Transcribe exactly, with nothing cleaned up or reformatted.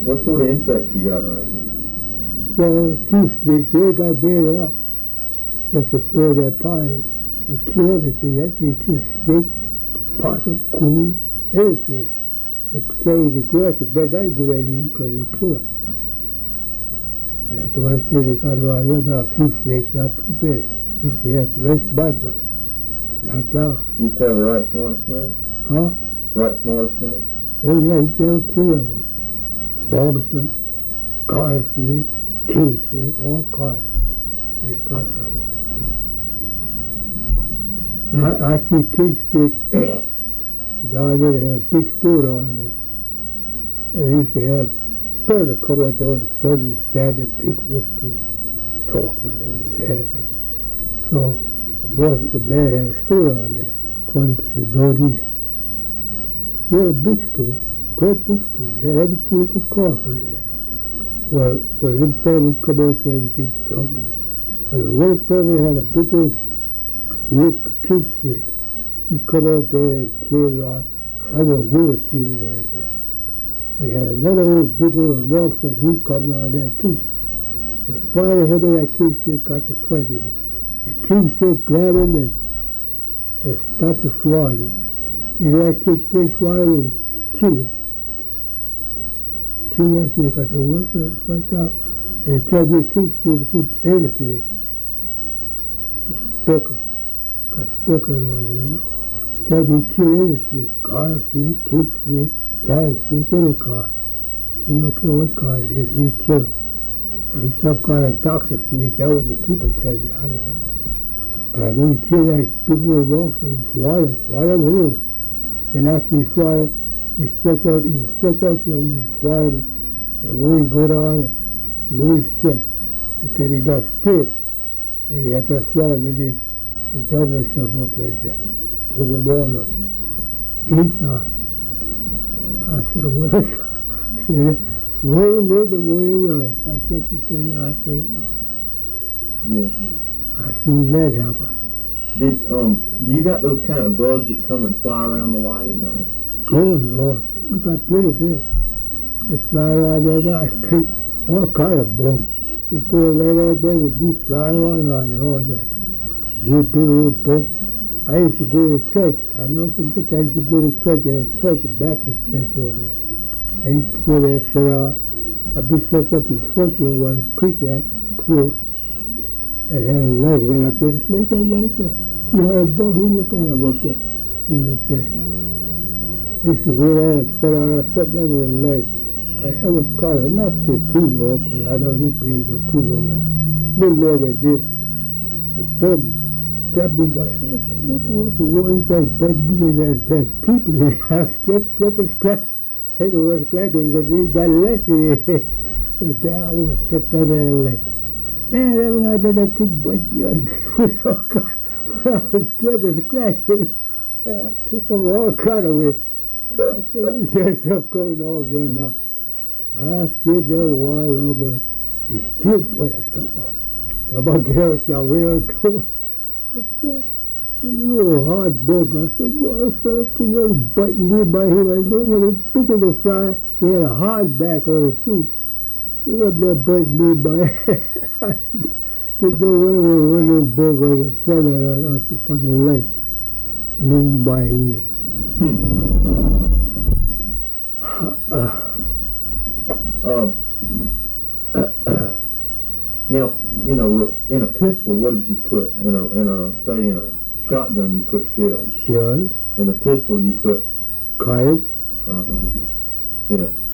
What sort of insects you got around here? Well, a few snakes, they got buried out. Just to throw that pie. They kill everything. That they kill snakes, possum, coon, everything. They carry the grass, the bed, that's a good idea because they kill them. That's the one thing they got around here. Now a few snakes, not too bad. Used to have very smart, but not now. Used to have a right smart snake? Huh? Right smart snake? Oh yeah, you can have three of them. Barberson, garter snake, king snake, all kinds. Yeah, garter them. Hmm. I, I see king snake down there. They had a big store down there. And they used to have birds come out there on the sun and sand and drink whiskey, talk and have it. So the boy, the man had a store down there, according to the northeast. He had a big store, great big store. He had everything you could call for it. Well, when them families come out there, you get something. And one family had a big old snake, king snake. He come out there and play around. I know a willow tree they had there. They had another old big old rock, so he come around there too. But finally him and that king snake got to fight. The, the king snake grabbed him and, and started to swallow him. You know that king snake swallowed him and killed him. Kill that snake. I said, what's that? Fight out. And they tell me the king snake put any snake. Speckle. Got speckle on it, you know. Tell me to kill any snake. Garter snake, king snake, ladder snake, any car. You don't care what car it is, he'll kill him. And he's some kind of doctor snake. That was the people tell me. I don't know. But I know he killed that big old rock, so he swallowed it, swallowed him whole. And after he swallowed, he stretched out, he was stretched out, so when he swallowed it, and when he go down and move his stretch, he said he got stiff, and he had to swallow it, and he, he doubled himself up like that, pulled him on up. Inside. I said, well, I said, where you live and where you live. That's just to show you how things are. Yeah. I see that happen. Did, um, do you got those kind of bugs that come and fly around the light at night? Oh, Lord. We got plenty there. They fly around there now. I take all kind of bugs. You put it right out there, they be flying around there all day. They're big old bugs. I used to go to church. I never forget that. I used to go to church. There's a church, a Baptist church over there. I used to go there and sit down. I'd be set up in the front room where the preacher had close and had a light right up there. It's like that right there. See how the bug, he look at him up there. He just say, I used to go there and sit down and sit under the light. I was called it, not say too long, because I know this place was too long, man. A little longer than this. The bug grabbed me by the head. What, what, what is that bug doing? There's, there's people here. I was scared, scared to scratch. I didn't want to scratch because he got less in here. So there I was, sit under the light. Man, every night that that thing bite me on the foot. But I was scared to scratch, you know. Man, I took some all kind of way. I said, there's something coming off there now. I stayed there a while longer. He still put us up. I'm going to get out your way to it. I said, a little hard bug. I said, well, sir, he was biting me by here. I know when he picked the fly, he had a hard back on it too. He was up there biting me by I didn't know where was one little bug on the feather on the light. Living by here. uh. Uh, now, in a in a pistol, what did you put? In a in a say in a shotgun, you put shells. Shells. In a pistol, you put cartridge. Uh huh. Yeah.